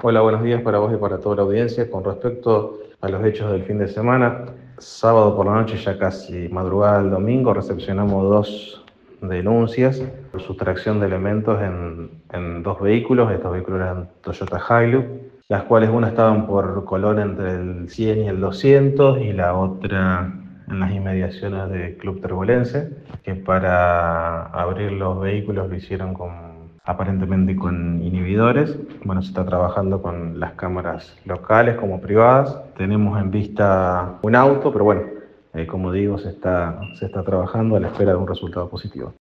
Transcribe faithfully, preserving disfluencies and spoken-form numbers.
Hola, buenos días para vos y para toda la audiencia. Con respecto a los hechos del fin de semana, sábado por la noche, ya casi madrugada del domingo, recepcionamos dos denuncias por sustracción de elementos en, en dos vehículos. Estos vehículos eran Toyota Hilux, las cuales una estaban por Colón entre el cien y el doscientos y la otra en las inmediaciones del Club Terbolense, que para abrir los vehículos lo hicieron con aparentemente con inhibidores. Bueno, se está trabajando con las cámaras locales como privadas. Tenemos en vista un auto, pero bueno, eh, como digo, se está, se está trabajando a la espera de un resultado positivo.